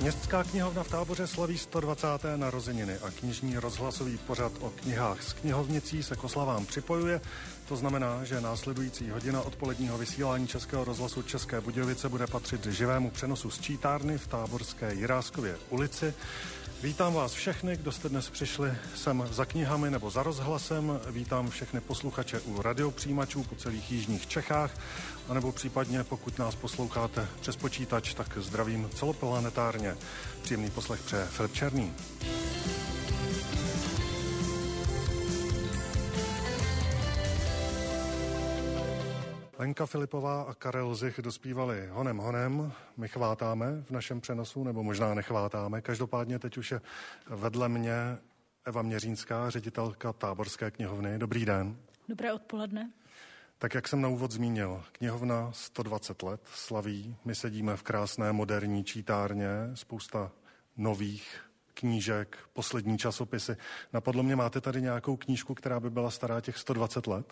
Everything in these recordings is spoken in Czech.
Městská knihovna v Táboře slaví 120. narozeniny a knižní rozhlasový pořad o knihách s knihovnicí se k oslavám připojuje. To znamená, že následující hodina odpoledního vysílání Českého rozhlasu České Budějovice bude patřit živému přenosu z čítárny v táborské Jiráskově ulici. Vítám vás všechny, kdo jste dnes přišli sem za knihami nebo za rozhlasem. Vítám všechny posluchače u radiopřijímačů po celých jižních Čechách, anebo případně, pokud nás posloucháte přes počítač, tak zdravím celoplanetárně. Příjemný poslech přeje Filip Černý. Lenka Filipová a Karel Zich dospívali honem honem. My chvátáme v našem přenosu, nebo možná nechvátáme. Každopádně teď už je vedle mě Eva Měřínská, ředitelka Táborské knihovny. Dobrý den. Dobré odpoledne. Tak jak jsem na úvod zmínil, knihovna 120 let slaví. My sedíme v krásné moderní čítárně, spousta nových knížek, poslední časopisy. Napadlo mě, máte tady nějakou knížku, která by byla stará těch 120 let?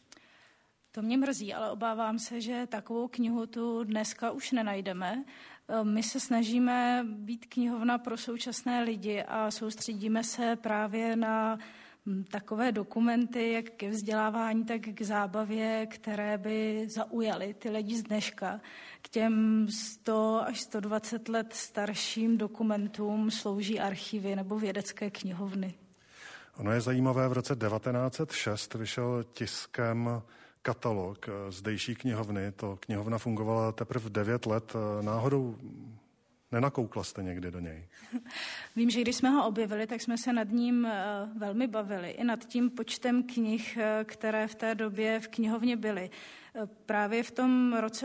To mě mrzí, ale obávám se, že takovou knihu tu dneska už nenajdeme. My se snažíme být knihovna pro současné lidi a soustředíme se právě na takové dokumenty, jak ke vzdělávání, tak k zábavě, které by zaujaly ty lidi z dneška. K těm 100 až 120 let starším dokumentům slouží archivy nebo vědecké knihovny. Ono je zajímavé, v roce 1906 vyšel tiskem katalog zdejší knihovny. To knihovna fungovala teprve 9 let. Náhodou nenakoukla jste někdy do něj? Vím, že když jsme ho objevili, tak jsme se nad ním velmi bavili. I nad tím počtem knih, které v té době v knihovně byly. Právě v tom roce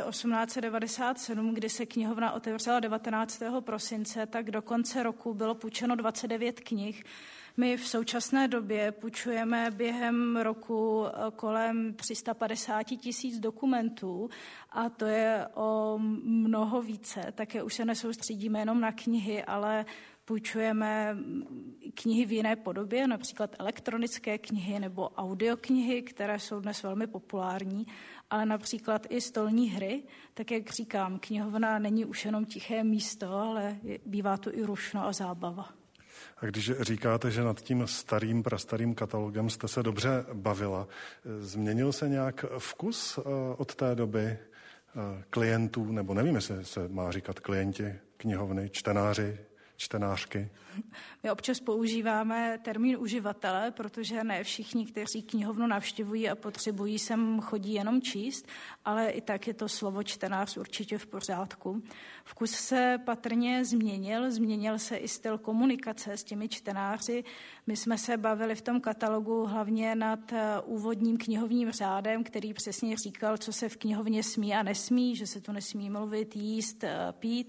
1897, kdy se knihovna otevřela 19. prosince, tak do konce roku bylo půjčeno 29 knih. My v současné době půjčujeme během roku kolem 350 000 dokumentů a to je o mnoho více. Také už se nesoustředíme jenom na knihy, ale půjčujeme knihy v jiné podobě, například elektronické knihy nebo audioknihy, které jsou dnes velmi populární, ale například i stolní hry. Tak jak říkám, knihovna není už jenom tiché místo, ale bývá tu i rušno a zábava. A když říkáte, že nad tím prastarým katalogem jste se dobře bavila, změnil se nějak vkus od té doby klientů, nebo nevím, jestli se má říkat klienti knihovny, čtenáři, čtenářky? My občas používáme termín uživatele, protože ne všichni, kteří knihovnu navštěvují a potřebují sem chodí jenom číst, ale i tak je to slovo čtenář určitě v pořádku. Vkus se patrně změnil se i styl komunikace s těmi čtenáři. My jsme se bavili v tom katalogu hlavně nad úvodním knihovním řádem, který přesně říkal, co se v knihovně smí a nesmí, že se tu nesmí mluvit, jíst, pít.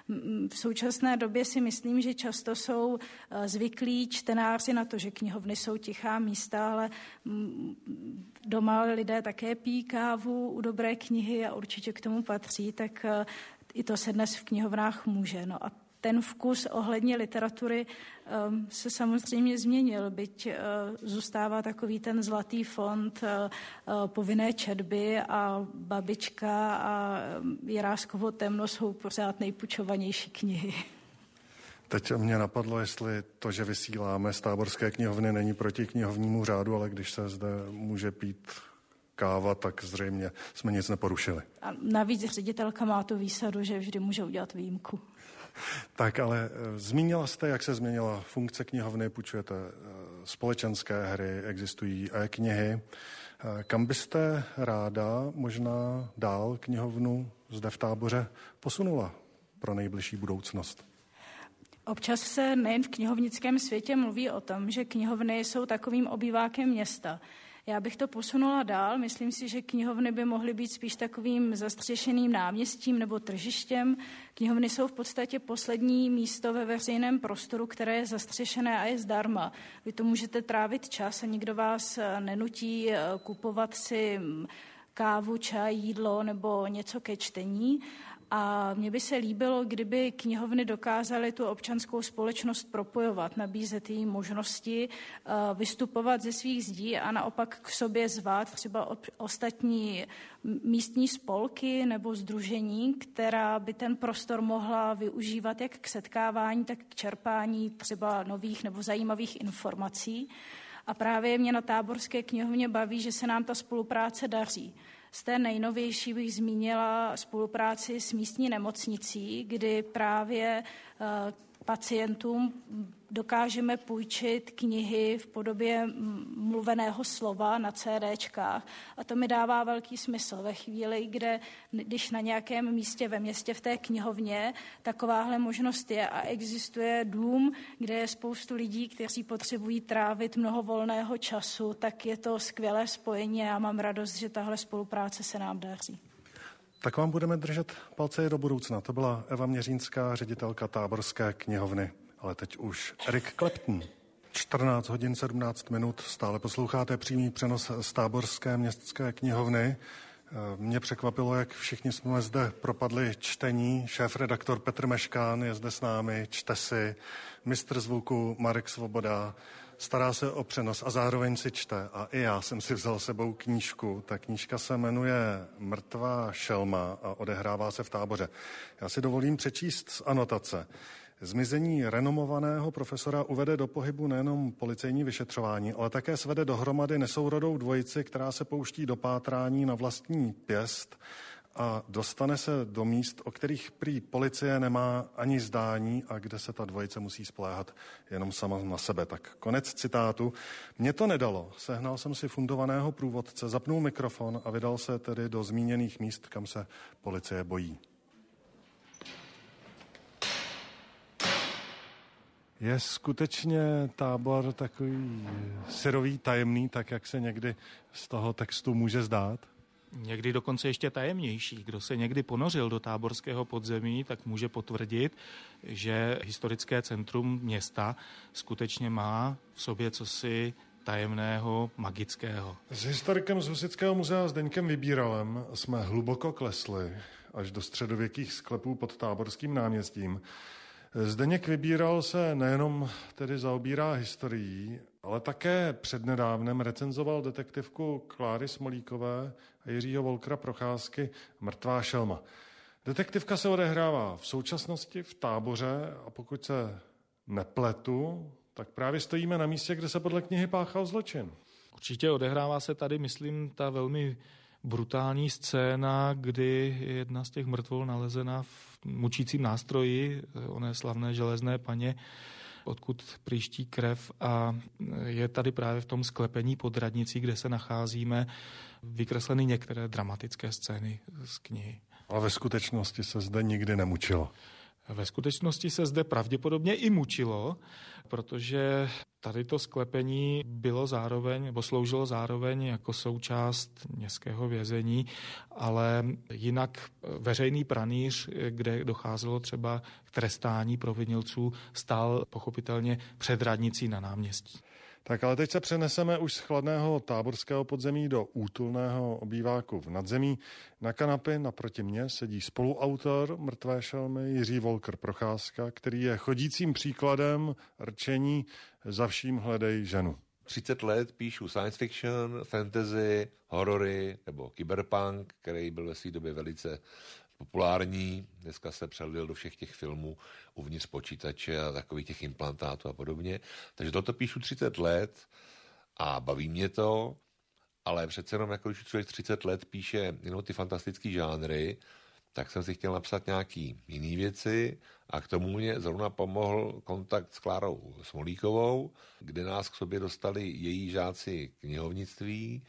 V současné době si myslím, že často jsou zvyklí čtenáři na to, že knihovny jsou tichá místa, ale doma lidé také pijí kávu u dobré knihy a určitě k tomu patří, tak i to se dnes v knihovnách může. No a ten vkus ohledně literatury se samozřejmě změnil, byť zůstává takový ten zlatý fond povinné četby a Babička a Jiráskovo temno jsou pořád nejpučovanější knihy. Teď mě napadlo, jestli to, že vysíláme z Táborské knihovny, není proti knihovnímu řádu, ale když se zde může pít káva, tak zřejmě jsme nic neporušili. A navíc ředitelka má tu výsadu, že vždy může udělat výjimku. Tak, ale zmínila jste, jak se změnila funkce knihovny, půjčujete společenské hry, existují e-knihy. Kam byste ráda možná dál knihovnu zde v Táboře posunula pro nejbližší budoucnost? Občas se nejen v knihovnickém světě mluví o tom, že knihovny jsou takovým obývákem města. Já bych to posunula dál. Myslím si, že knihovny by mohly být spíš takovým zastřešeným náměstím nebo tržištěm. Knihovny jsou v podstatě poslední místo ve veřejném prostoru, které je zastřešené a je zdarma. Vy to můžete trávit čas a nikdo vás nenutí kupovat si kávu, čaj, jídlo nebo něco ke čtení. A mně by se líbilo, kdyby knihovny dokázaly tu občanskou společnost propojovat, nabízet jí možnosti vystupovat ze svých zdí a naopak k sobě zvát třeba ostatní místní spolky nebo sdružení, která by ten prostor mohla využívat jak k setkávání, tak k čerpání třeba nových nebo zajímavých informací. A právě mě na Táborské knihovně baví, že se nám ta spolupráce daří. Z té nejnovější bych zmínila spolupráci s místní nemocnicí, kdy právě pacientům dokážeme půjčit knihy v podobě mluveného slova na CDčkách. A to mi dává velký smysl ve chvíli, když na nějakém místě ve městě v té knihovně takováhle možnost je a existuje dům, kde je spoustu lidí, kteří potřebují trávit mnoho volného času, tak je to skvělé spojení a já mám radost, že tahle spolupráce se nám daří. Tak vám budeme držet palce i do budoucna. To byla Eva Měřínská, ředitelka Táborské knihovny. Ale teď už Eric Clapton. 14 hodin 17 minut. Stále posloucháte přímý přenos z Táborské městské knihovny. Mě překvapilo, jak všichni jsme zde propadli čtení. Šéfredaktor Petr Meškán je zde s námi, čte si. Mistr zvuku Marek Svoboda stará se o přenos a zároveň si čte. A i já jsem si vzal sebou knížku. Ta knížka se jmenuje Mrtvá šelma a odehrává se v Táboře. Já si dovolím přečíst z anotace. Zmizení renomovaného profesora uvede do pohybu nejenom policejní vyšetřování, ale také svede dohromady nesourodou dvojici, která se pouští do pátrání na vlastní pěst a dostane se do míst, o kterých prý policie nemá ani zdání a kde se ta dvojice musí spoléhat jenom sama na sebe. Tak konec citátu. Mně to nedalo. Sehnal jsem si fundovaného průvodce, zapnul mikrofon a vydal se tedy do zmíněných míst, kam se policie bojí. Je skutečně Tábor takový syrový, tajemný, tak jak se někdy z toho textu může zdát? Někdy dokonce ještě tajemnější. Kdo se někdy ponořil do táborského podzemí, tak může potvrdit, že historické centrum města skutečně má v sobě cosi tajemného, magického. S historikem z Husitského muzea Zdeňkem Vybíralem jsme hluboko klesli až do středověkých sklepů pod Táborským náměstím. Zdeněk Vybíral se nejenom tedy zaobírá historií, ale také přednedávnem recenzoval detektivku Kláry Smolíkové a Jiřího Volkra Procházky Mrtvá šelma. Detektivka se odehrává v současnosti v Táboře a pokud se nepletu, tak právě stojíme na místě, kde se podle knihy páchal zločin. Určitě odehrává se tady, myslím, ta velmi brutální scéna, kdy jedna z těch mrtvol nalezena v mučícím nástroji, oné slavné železné paně, odkud příští krev a je tady právě v tom sklepení pod radnicí, kde se nacházíme, vykresleny některé dramatické scény z knihy. Ale ve skutečnosti se zde nikdy nemučilo. Ve skutečnosti se zde pravděpodobně i mučilo, protože tady to sklepení bylo zároveň, nebo sloužilo zároveň jako součást městského vězení, ale jinak veřejný pranýř, kde docházelo třeba k trestání provinilců, stál pochopitelně před radnicí na náměstí. Tak ale teď se přeneseme už z chladného táborského podzemí do útulného obýváku v nadzemí. Na kanapě naproti mně sedí spoluautor Mrtvé šelmy Jiří Volkr Procházka, který je chodícím příkladem rčení za vším hledej ženu. 30 let píšu science fiction, fantasy, horory nebo cyberpunk, který byl ve své době velice populární. Dneska se přelil do všech těch filmů uvnitř počítače a takových těch implantátů a podobně. Takže toto píšu 30 let a baví mě to, ale přece jenom jako když člověk 30 let píše jenom ty fantastické žánry, tak jsem si chtěl napsat nějaký jiný věci a k tomu mě zrovna pomohl kontakt s Klárou Smolíkovou, kde nás k sobě dostali její žáci knihovnictví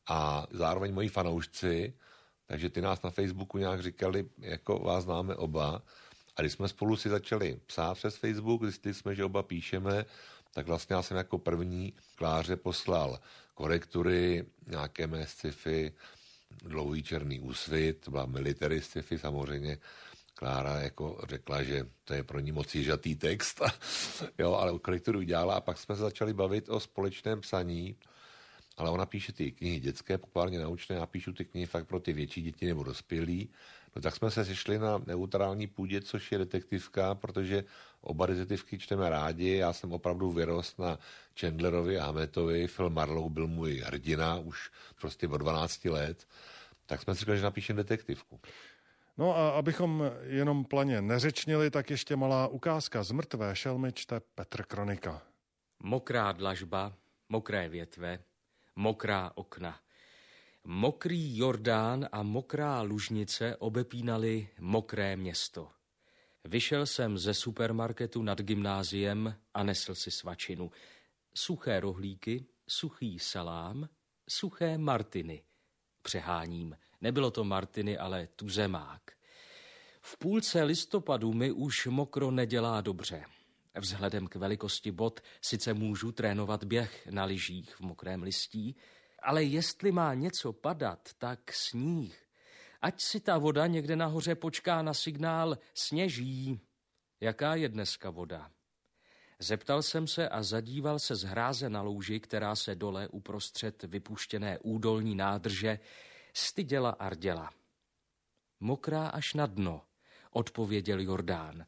a zároveň moji fanoušci, takže ty nás na Facebooku nějak říkali, jako vás známe oba. A když jsme spolu si začali psát přes Facebook, zjistili jsme, že oba píšeme, tak vlastně já jsem jako první Kláře poslal korektury, nějaké mé sci-fi, Dlouhý černý úsvit, to byla military sci-fi samozřejmě. Klára jako řekla, že to je pro ní moc jižatý text, jo, ale korekturu udělala a pak jsme se začali bavit o společném psaní. Ale ona píše ty knihy dětské, populárně naučné, já píšu ty knihy fakt pro ty větší děti nebo dospělí. No tak jsme se sešli na neutrální půdě, což je detektivka, protože oba detektivky čteme rádi. Já jsem opravdu vyrost na Chandlerovi a Hametovi. Phil Marlowe byl můj hrdina už prostě od 12 let. Tak jsme si řekli, že napíšeme detektivku. No a abychom jenom planě neřečnili, tak ještě malá ukázka. Z Mrtvé šelmy čte Petr Kronika. Mokrá dlažba, mokré větve, mokrá okna. Mokrý Jordán a mokrá lužnice obepínali mokré město. Vyšel jsem ze supermarketu nad gymnáziem a nesl si svačinu. Suché rohlíky, suchý salám, suché martiny. Přeháním. Nebylo to martiny, ale tuzemák. V půlce listopadu mi už mokro nedělá dobře. Vzhledem k velikosti bot sice můžu trénovat běh na lyžích v mokrém listí, ale jestli má něco padat, tak sníh. Ať si ta voda někde nahoře počká na signál sněží. Jaká je dneska voda? Zeptal jsem se a zadíval se z hráze na louži, která se dole uprostřed vypuštěné údolní nádrže styděla a rděla. Mokrá až na dno, odpověděl Jordán.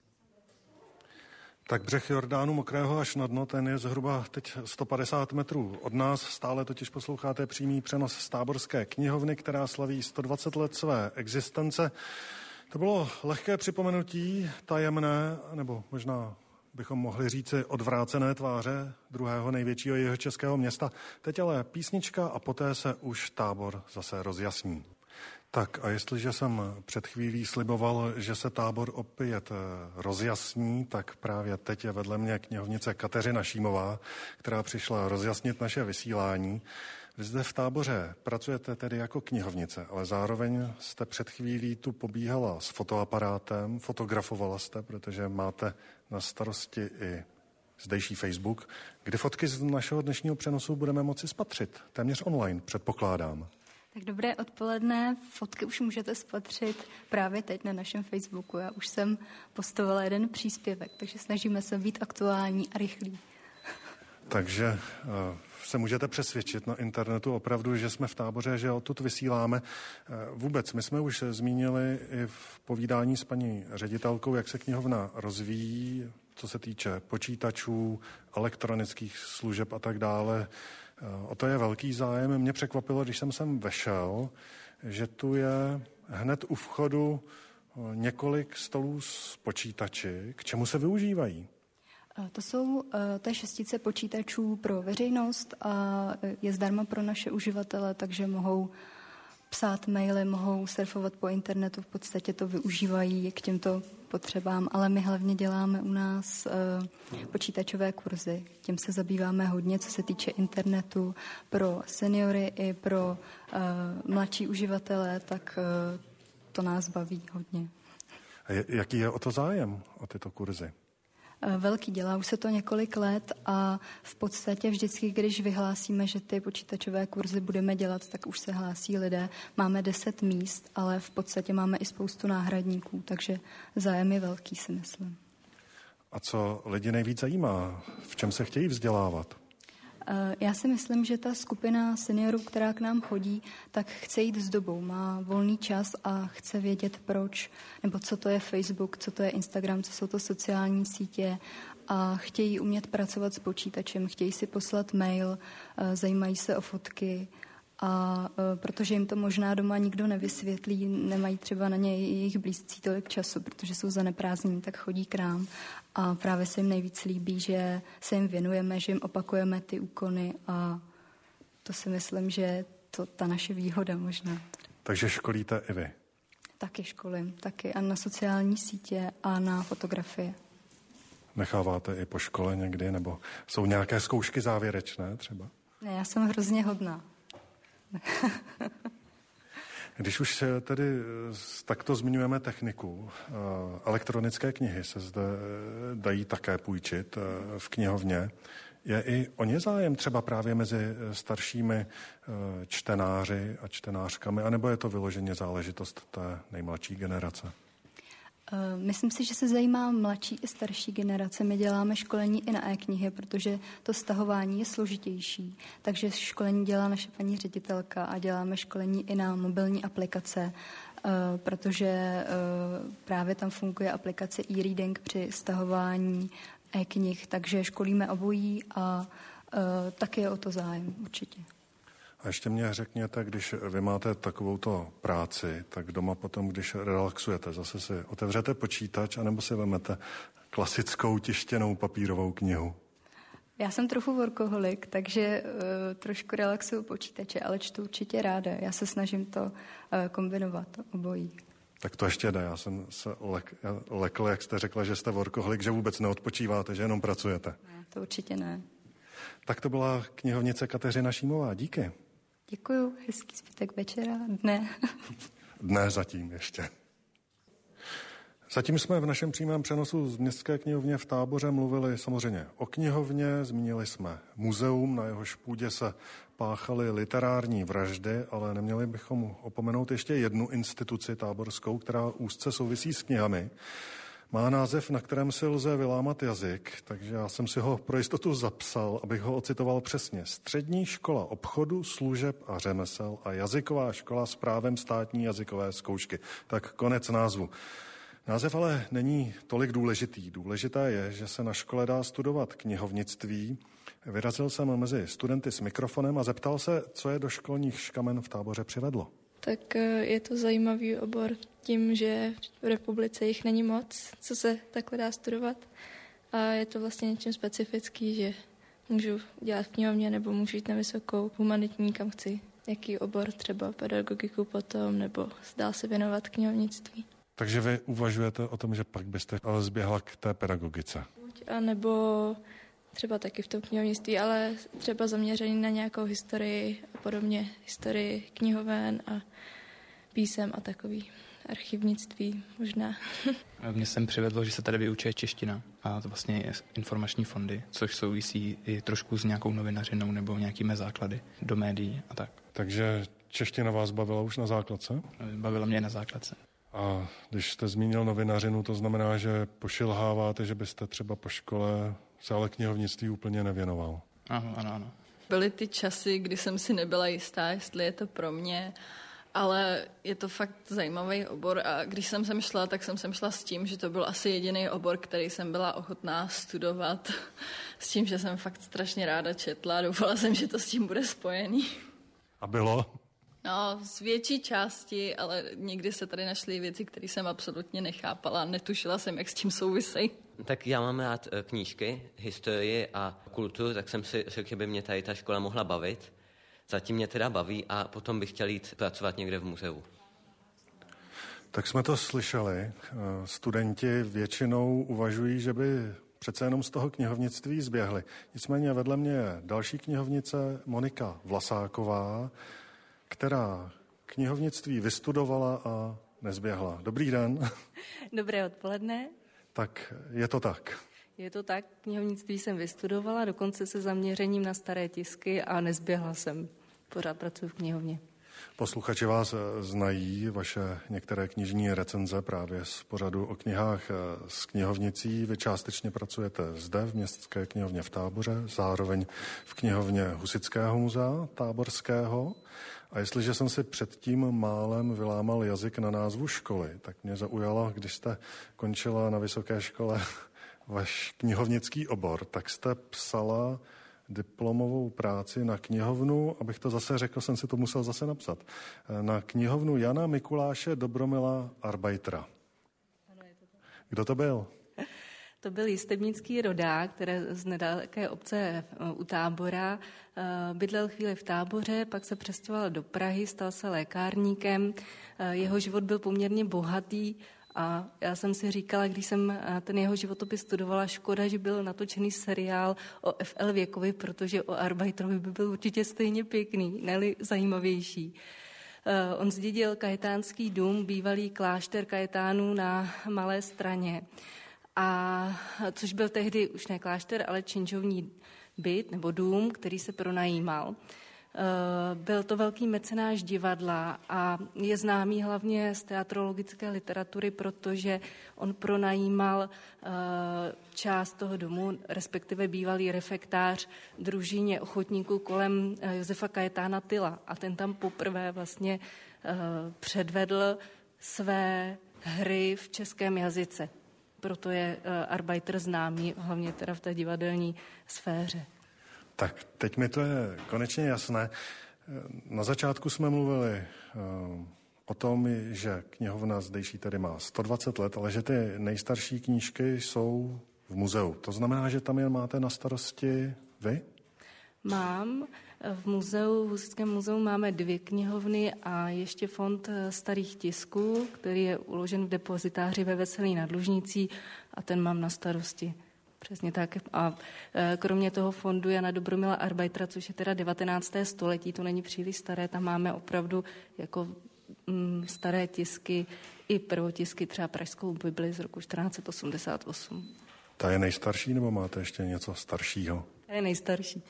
Tak břeh Jordánu mokrého až na dno, ten je zhruba teď 150 metrů od nás. Stále totiž posloucháte přímý přenos z Táborské knihovny, která slaví 120 let své existence. To bylo lehké připomenutí tajemné, nebo možná bychom mohli říci odvrácené tváře druhého největšího jihočeského města. Teď ale písnička a poté se už Tábor zase rozjasní. Tak a jestliže jsem před chvílí sliboval, že se Tábor opět rozjasní, tak právě teď je vedle mě knihovnice Kateřina Šímová, která přišla rozjasnit naše vysílání. Vy zde v Táboře pracujete tedy jako knihovnice, ale zároveň jste před chvílí tu pobíhala s fotoaparátem, fotografovala jste, protože máte na starosti i zdejší Facebook, kdy fotky z našeho dnešního přenosu budeme moci spatřit, téměř online, předpokládám. Tak dobré odpoledne, fotky už můžete spatřit právě teď na našem Facebooku. Já už jsem postovala jeden příspěvek, takže snažíme se být aktuální a rychlí. Takže se můžete přesvědčit na internetu opravdu, že jsme v Táboře, že odtud vysíláme. Vůbec, my jsme už zmínili i v povídání s paní ředitelkou, jak se knihovna rozvíjí, co se týče počítačů, elektronických služeb a tak dále. O to je velký zájem. Mě překvapilo, když jsem sem vešel, že tu je hned u vchodu několik stolů s počítači. K čemu se využívají? To je 6 počítačů pro veřejnost a je zdarma pro naše uživatele, takže mohou psát maily, mohou surfovat po internetu, v podstatě to využívají k těmto potřebám, ale my hlavně děláme u nás počítačové kurzy. Tím se zabýváme hodně, co se týče internetu pro seniory i pro mladší uživatele, tak to nás baví hodně. A jaký je o to zájem, o tyto kurzy? Velký, dělá už se to několik let a v podstatě vždycky, když vyhlásíme, že ty počítačové kurzy budeme dělat, tak už se hlásí lidé. Máme 10 míst, ale v podstatě máme i spoustu náhradníků, takže zájem je velký, si myslím. A co lidi nejvíc zajímá? V čem se chtějí vzdělávat? Já si myslím, že ta skupina seniorů, která k nám chodí, tak chce jít s dobou, má volný čas a chce vědět proč, nebo co to je Facebook, co to je Instagram, co jsou to sociální sítě a chtějí umět pracovat s počítačem, chtějí si poslat mail, zajímají se o fotky a protože jim to možná doma nikdo nevysvětlí, nemají třeba na ně jejich blízcí tolik času, protože jsou zaneprázdnění, tak chodí k nám a právě se jim nejvíc líbí, že se jim věnujeme, že jim opakujeme ty úkony a to si myslím, že je to ta naše výhoda možná. Takže školíte i vy? Taky školím, taky a na sociální sítě a na fotografie. Necháváte i po škole někdy, nebo jsou nějaké zkoušky závěrečné třeba? Ne, já jsem hrozně hodná. Když už tedy takto zmiňujeme techniku, elektronické knihy se zde dají také půjčit v knihovně. Je i o ně zájem třeba právě mezi staršími čtenáři a čtenářkami, anebo je to vyloženě záležitost té nejmladší generace? Myslím si, že se zajímá mladší i starší generace. My děláme školení i na e-knihy, protože to stahování je složitější. Takže školení dělá naše paní ředitelka a děláme školení i na mobilní aplikace. protože právě tam funguje aplikace e-reading při stahování e-knih, takže školíme obojí a taky je o to zájem určitě. A ještě mě řekněte, když vy máte takovouto práci, tak doma potom, když relaxujete, zase si otevřete počítač anebo si vezmete klasickou tištěnou papírovou knihu? Já jsem trochu workoholik, takže trošku relaxuju počítače, ale čtu určitě ráda. Já se snažím to kombinovat, obojí. Tak to ještě jde. Já jsem se lekl, jak jste řekla, že jste workoholik, že vůbec neodpočíváte, že jenom pracujete. Ne, to určitě ne. Tak to byla knihovnice Kateřina Šímová. Díky. Děkuju, hezký zbytek večera, dne. Dne zatím ještě. Zatím jsme v našem přímém přenosu z Městské knihovně v Táboře mluvili samozřejmě o knihovně, zmínili jsme muzeum, na jehož půdě se páchaly literární vraždy, ale neměli bychom opomenout ještě jednu instituci táborskou, která úzce souvisí s knihami. Má název, na kterém si lze vylámat jazyk, takže já jsem si ho pro jistotu zapsal, abych ho ocitoval přesně. Střední škola obchodu, služeb a řemesel a jazyková škola s právem státní jazykové zkoušky. Tak konec názvu. Název ale není tolik důležitý. Důležité je, že se na škole dá studovat knihovnictví. Vyrazil jsem mezi studenty s mikrofonem a zeptal se, co je do školních škamen v Táboře přivedlo. Tak je to zajímavý obor tím, že v republice jich není moc, co se takhle dá studovat. A je to vlastně něčím specifický, že můžu dělat v knihovně nebo můžu jít na vysokou humanitní, kam chci. Jaký obor, třeba pedagogiku potom, nebo dá se věnovat knihovnictví. Takže vy uvažujete o tom, že pak byste ale zběhla k té pedagogice? A nebo třeba taky v tom knihovnictví, ale třeba zaměřený na nějakou historii a podobně. Historii knihoven a písem a takový archivnictví možná. Mně jsem přivedlo, že se tady vyučuje čeština a to vlastně je informační fondy, což souvisí i trošku s nějakou novinařinou nebo nějakými základy do médií a tak. Takže čeština vás bavila už na základce? Bavila mě na základce. A když jste zmínil novinařinu, to znamená, že pošilháváte, že byste třeba po škole se ale knihovnictví úplně nevěnoval. Ano. Byly ty časy, kdy jsem si nebyla jistá, jestli je to pro mě, ale je to fakt zajímavý obor a když jsem sem šla, tak jsem sem šla s tím, že to byl asi jediný obor, který jsem byla ochotná studovat. S tím, že jsem fakt strašně ráda četla a doufala jsem, že to s tím bude spojený. A bylo? No, z větší části, ale někdy se tady našly věci, které jsem absolutně nechápala. Netušila jsem, jak s tím souvisejí. Tak já mám rád knížky, historii a kulturu, tak jsem si řekl, že by mě tady ta škola mohla bavit. Zatím mě teda baví a potom bych chtěl jít pracovat někde v muzeu. Tak jsme to slyšeli. Studenti většinou uvažují, že by přece jenom z toho knihovnictví zběhli. Nicméně vedle mě je další knihovnice Monika Vlasáková, která knihovnictví vystudovala a nezběhla. Dobrý den. Dobré odpoledne. Tak je to tak. Je to tak, knihovnictví jsem vystudovala, dokonce se zaměřením na staré tisky a nezběhla jsem. Pořád pracuji v knihovně. Posluchači vás znají, vaše některé knižní recenze právě z pořadu o knihách s knihovnicí. Vy částečně pracujete zde v Městské knihovně v Táboře, zároveň v knihovně Husitského muzea táborského. A jestliže jsem si předtím málem vylámal jazyk na názvu školy, tak mě zaujalo, když jste končila na vysoké škole váš knihovnický obor, tak jste psala diplomovou práci na knihovnu, abych to zase řekl, jsem si to musel zase napsat, na knihovnu Jana Mikuláše Dobromila Arbeitera. Kdo to byl? To byl jistebnický rodák, který z nedaleké obce u Tábora. Bydlel chvíli v Táboře, pak se přestěhoval do Prahy, stal se lékárníkem. Jeho život byl poměrně bohatý a já jsem si říkala, když jsem ten jeho životopis studovala, škoda, že byl natočený seriál o F.L. Věkovi, protože o Arbeiterovi by byl určitě stejně pěkný, ne-li zajímavější. On zdědil kajetánský dům, bývalý klášter kajetánů na Malé Straně. A což byl tehdy už ne klášter, ale činžovní byt nebo dům, který se pronajímal. Byl to velký mecenáš divadla a je známý hlavně z teatrologické literatury, protože on pronajímal část toho domu, respektive bývalý refektář družině ochotníků kolem Josefa Kajetána Tyla. A ten tam poprvé vlastně předvedl své hry v českém jazyce. Proto je Arbeiter známý, hlavně teda v té divadelní sféře. Tak teď mi to je konečně jasné. Na začátku jsme mluvili o tom, že knihovna zdejší tady má 120 let, ale že ty nejstarší knížky jsou v muzeu. To znamená, že tam je máte na starosti vy? Mám. V Husitském muzeu máme 2 knihovny a ještě fond starých tisků, který je uložen v depozitáři ve Veselí nad Lužnicí a ten mám na starosti. Přesně tak. A kromě toho fondu Jana Dobromila Arbeitera, což je teda 19. století, to není příliš staré, tam máme opravdu jako staré tisky i prvotisky, třeba Pražskou Bibli z roku 1488. Ta je nejstarší, nebo máte ještě něco staršího? Ta je nejstarší.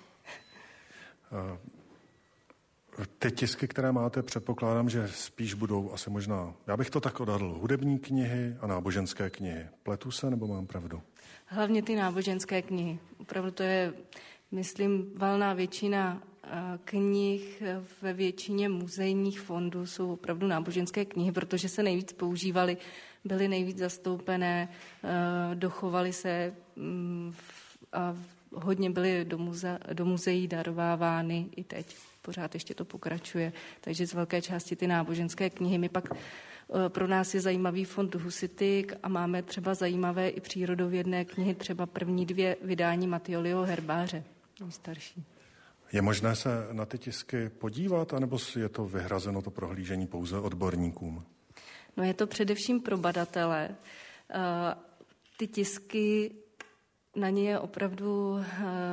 Ty tisky, které máte, předpokládám, že spíš budou asi možná, já bych to tak odhadl, hudební knihy a náboženské knihy. Pletu se, nebo mám pravdu? Hlavně ty náboženské knihy. Opravdu to je, myslím, valná většina knih ve většině muzejních fondů jsou opravdu náboženské knihy, protože se nejvíc používaly, byly nejvíc zastoupené, dochovaly se a hodně byly do muzeí darovávány i teď. Pořád ještě to pokračuje. Takže z velké části ty náboženské knihy. My pak pro nás je zajímavý fond Husitik a máme třeba zajímavé i přírodovědné knihy, třeba první 2 vydání Matyoliho herbáře, nejstarší. Je možné se na ty tisky podívat, anebo je to vyhrazeno to prohlížení pouze odborníkům? No je to především pro badatele. Ty tisky na ně opravdu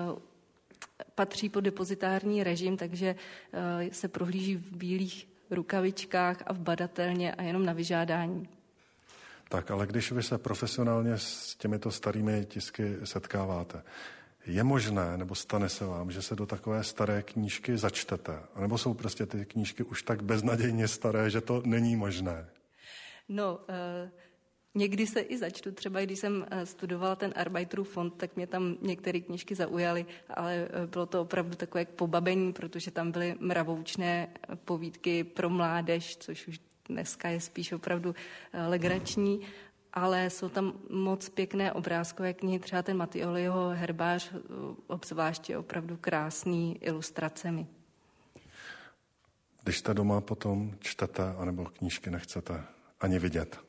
patří pod depozitární režim, takže se prohlíží v bílých rukavičkách a v badatelně a jenom na vyžádání. Tak, ale když vy se profesionálně s těmito starými tisky setkáváte, je možné, nebo stane se vám, že se do takové staré knížky začtete? A nebo jsou prostě ty knížky už tak beznadějně staré, že to není možné? No, někdy se i začtu, třeba když jsem studovala ten Arbeiterův fond, tak mě tam některé knížky zaujaly, ale bylo to opravdu takové pobabení, protože tam byly mravoučné povídky pro mládež, což už dneska je spíš opravdu legrační, ale jsou tam moc pěkné obrázkové knihy, třeba ten Matyoliho herbář, obzvláště opravdu krásný ilustracemi. Když jste doma potom čtete, anebo knížky nechcete ani vidět?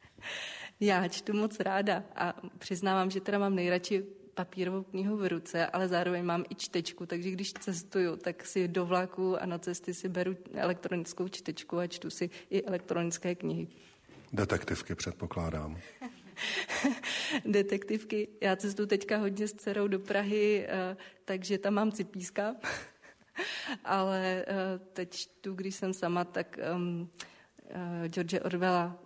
Já čtu moc ráda a přiznávám, že teda mám nejradši papírovou knihu v ruce, ale zároveň mám i čtečku, takže když cestuju, tak si do vlaku a na cesty si beru elektronickou čtečku a čtu si i elektronické knihy. Detektivky předpokládám. Detektivky. Já cestuju teďka hodně s dcerou do Prahy, takže tam mám Cipíska, ale teď čtu, když jsem sama, tak George Orwella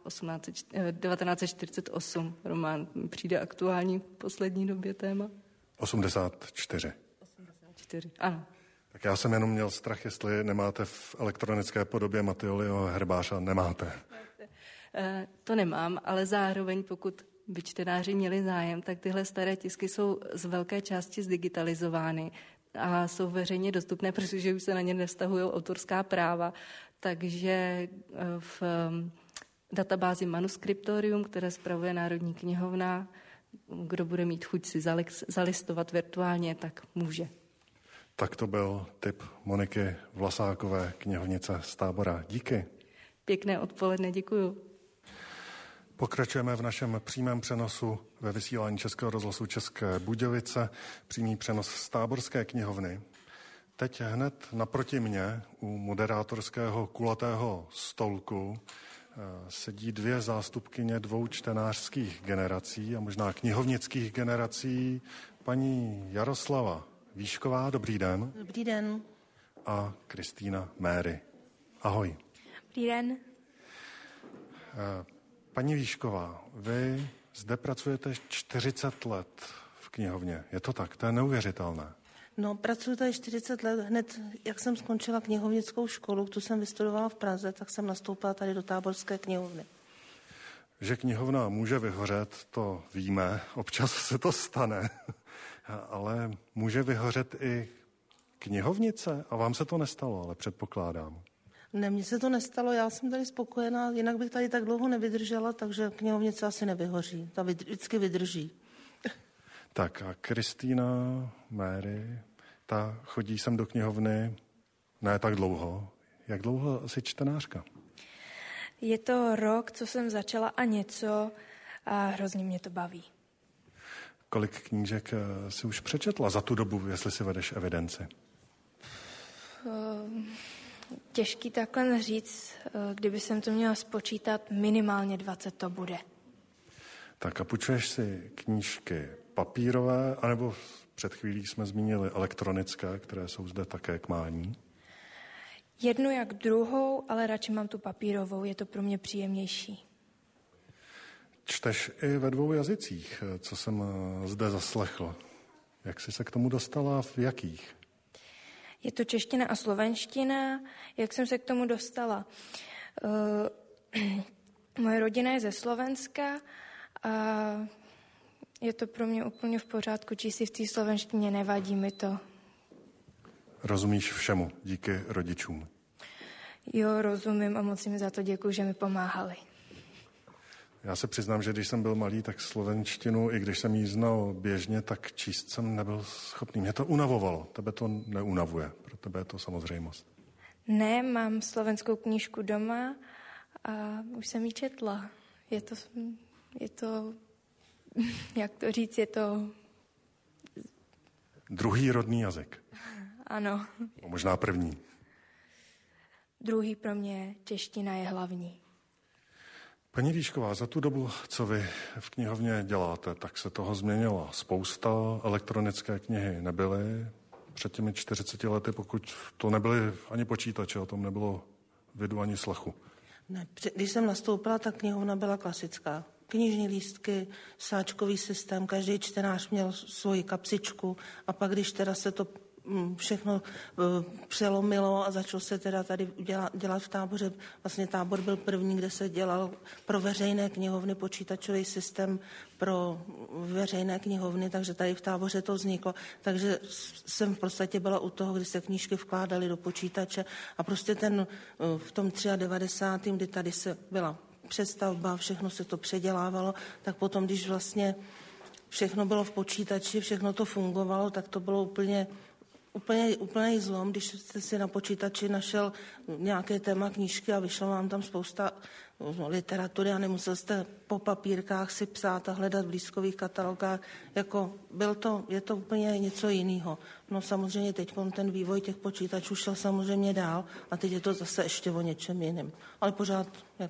1948, román, přijde aktuální v poslední době téma. 84. 84, ano. Tak já jsem jenom měl strach, jestli nemáte v elektronické podobě Matyoliho herbáře. Nemáte. To nemám, ale zároveň, pokud by čtenáři měli zájem, tak tyhle staré tisky jsou z velké části zdigitalizovány a jsou veřejně dostupné, protože už se na ně nevztahují autorská práva. Takže v databázi Manuscriptorium, které spravuje Národní knihovna, kdo bude mít chuť si zalistovat virtuálně, tak může. Tak to byl tip Moniky Vlasákové, knihovnice z Tábora. Díky. Pěkné odpoledne, děkuju. Pokračujeme v našem přímém přenosu ve vysílání Českého rozhlasu České Budějovice, přímý přenos z Táborské knihovny. Teď hned naproti mě u moderátorského kulatého stolku sedí 2 zástupkyně 2 čtenářských generací a možná knihovnických generací. Paní Jaroslava Výšková, dobrý den. Dobrý den. A Kristýna Méry. Ahoj. Dobrý den. Paní Výšková, vy zde pracujete 40 let v knihovně. Je to tak? To je neuvěřitelné. No, pracuji tady 40 let. Hned, jak jsem skončila knihovnickou školu, tu jsem vystudovala v Praze, tak jsem nastoupila tady do Táborské knihovny. Že knihovna může vyhořet, to víme. Občas se to stane. Ale může vyhořet i knihovnice? A vám se to nestalo, ale předpokládám. Ne, mně se to nestalo, já jsem tady spokojená, jinak bych tady tak dlouho nevydržela, takže knihovnice asi nevyhoří, ta vždycky vydrží. Tak a Kristýna, Mary, ta chodí sem do knihovny ne tak dlouho. Jak dlouho jsi čtenářka? Je to rok, co jsem začala a něco a hrozně mě to baví. Kolik knížek si už přečetla za tu dobu, jestli si vedeš evidenci? Těžký takhle říct, kdyby jsem to měla spočítat, minimálně 20 to bude. Tak a půjčuješ si knížky papírové, anebo před chvílí jsme zmínili elektronické, které jsou zde také k mání? Jednu jak druhou, ale radši mám tu papírovou, je to pro mě příjemnější. Čteš i ve 2 jazycích, co jsem zde zaslechl. Jak jsi se k tomu dostala, v jakých? Je to čeština a slovenština. Jak jsem se k tomu dostala? Moje rodina je ze Slovenska a je to pro mě úplně v pořádku, či si v té slovenštině nevadí mi to. Rozumíš všemu, díky rodičům? Jo, rozumím a moc mi za to děkuju, že mi pomáhali. Já se přiznám, že když jsem byl malý, tak slovenštinu, i když jsem ji znal běžně, tak číst jsem nebyl schopný. Mě to unavovalo. Tebe to neunavuje. Pro tebe je to samozřejmost. Ne, mám slovenskou knížku doma a už jsem ji četla. Je to, jak to říct, je to... Druhý rodný jazyk. Ano. Možná první. Druhý pro mě čeština je hlavní. Paní Víšková, za tu dobu, co vy v knihovně děláte, tak se toho změnila spousta. Elektronické knihy nebyly před těmi 40 lety, pokud to nebyly ani počítače, o tom nebylo vidu ani slechu. Ne, když jsem nastoupila, tak knihovna byla klasická. Knižní lístky, sáčkový systém, každý čtenář měl svoji kapsičku a pak, když teda se to všechno přelomilo a začalo se teda tady dělat v Táboře. Vlastně Tábor byl první, kde se dělal pro veřejné knihovny počítačový systém pro veřejné knihovny, takže tady v Táboře to vzniklo. Takže jsem v podstatě byla u toho, kdy se knížky vkládaly do počítače a prostě v tom 93., kdy tady se byla přestavba, všechno se to předělávalo, tak potom, když vlastně všechno bylo v počítači, všechno to fungovalo, tak to bylo úplný zlom, když jste si na počítači našel nějaké téma knížky a vyšlo vám tam spousta literatury a nemusel jste po papírkách si psát a hledat v lístkových katalogách. Je to úplně něco jiného. No samozřejmě teď ten vývoj těch počítačů šel samozřejmě dál a teď je to zase ještě o něčem jiném. Ale pořád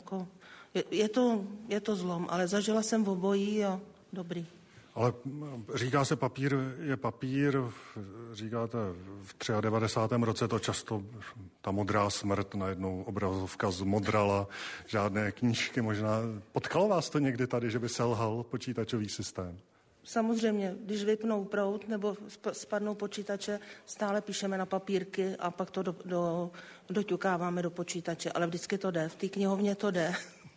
je to zlom, ale zažila jsem obojí a dobrý. Ale říká se, papír je papír, říkáte, v 93. roce to často, ta modrá smrt, najednou obrazovka zmodrala, žádné knížky možná. Potkalo vás to někdy tady, že by selhal počítačový systém? Samozřejmě, když vypnou proud nebo spadnou počítače, stále píšeme na papírky a pak to doťukáváme do počítače, ale vždycky to jde, v té knihovně to jde.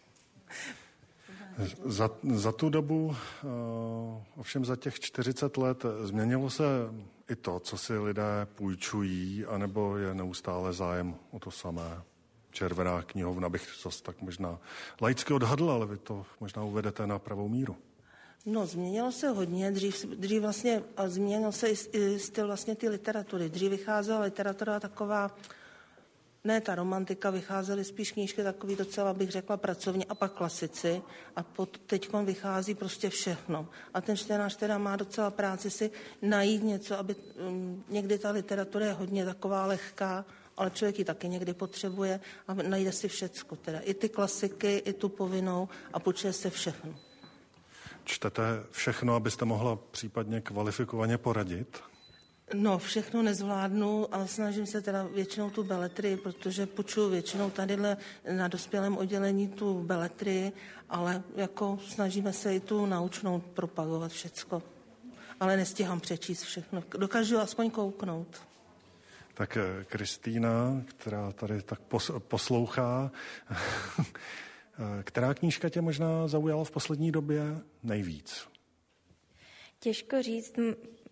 Za tu dobu, ovšem za těch 40 let, změnilo se i to, co si lidé půjčují, anebo je neustále zájem o to samé? Červená knihovna bych zase tak možná laicky odhadl, ale vy to možná uvedete na pravou míru. No, změnilo se hodně. Dřív vlastně, a změnilo se i styl vlastně ty literatury. Dřív vycházela literatura taková, ne ta romantika, vycházely spíš knížky takový docela, bych řekla, pracovně a pak klasici a teďkon vychází prostě všechno. A ten čtenář teda má docela práci si najít něco, aby někdy ta literatura je hodně taková lehká, ale člověk ji taky někdy potřebuje a najde si všecko. Teda i ty klasiky, i tu povinnou a počuje se všechno. Čtete všechno, abyste mohla případně kvalifikovaně poradit? No, všechno nezvládnu, ale snažím se teda většinou tu beletrii, protože počuju většinou tadyhle na dospělém oddělení tu beletrii, ale jako snažíme se i tu naučnou propagovat všecko. Ale nestíhám přečíst všechno. Dokážu aspoň kouknout. Tak Kristýna, která tady tak poslouchá, která knížka tě možná zaujala v poslední době nejvíc? Těžko říct.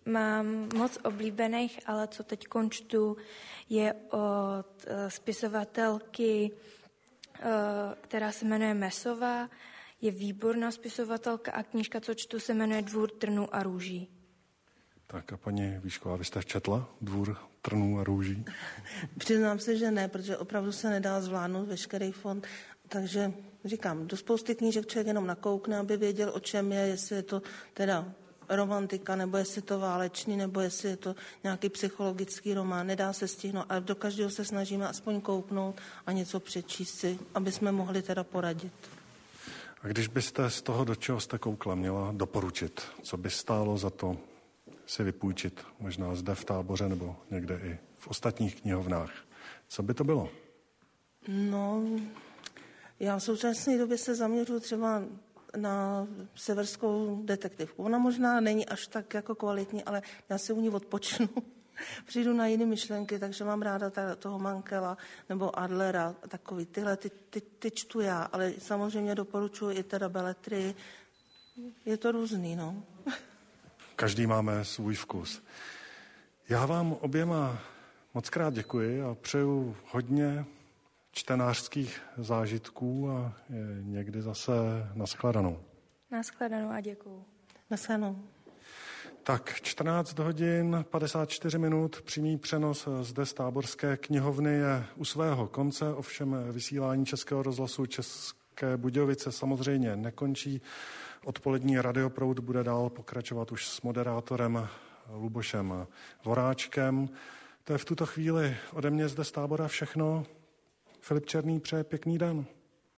mám moc oblíbených, ale co teď čtu, je od spisovatelky, která se jmenuje Mesová. Je výborná spisovatelka a knížka, co čtu, se jmenuje Dvůr trnů a růží. Tak a paní Výšková, vy jste četla Dvůr trnů a růží? Přiznám se, že ne, protože opravdu se nedá zvládnout veškerý fond. Takže říkám, do spousty knížek člověk jenom nakoukne, aby věděl, o čem je, jestli je to teda romantika, nebo jestli je to válečný, nebo jestli je to nějaký psychologický román. Nedá se stihnout, ale do každého se snažíme aspoň kouknout a něco přečíst si, aby jsme mohli teda poradit. A když byste z toho, do čeho jste koukla, měla doporučit, co by stálo za to si vypůjčit, možná zde v Táboře nebo někde i v ostatních knihovnách, co by to bylo? No, já v současné době se zaměřuji třeba na severskou detektivku. Ona možná není až tak jako kvalitní, ale já si u ní odpočnu. Přijdu na jiné myšlenky, takže mám ráda toho Mankela nebo Adlera, takový tyhle, ty čtu já, ale samozřejmě doporučuji i teda beletry. Je to různý, no. Každý máme svůj vkus. Já vám oběma moc krát děkuji a přeju hodně čtenářských zážitků a někdy zase nashledanou. Nashledanou a děkuju. Nashledanou. Tak 14 hodin 54 minut, přímý přenos zde z Táborské knihovny je u svého konce, ovšem vysílání Českého rozhlasu České Budějovice samozřejmě nekončí. Odpolední Radioproud bude dál pokračovat už s moderátorem Lubošem Voráčkem. To je v tuto chvíli ode mě zde z Tábora všechno. Filip Černý přeje pěkný den.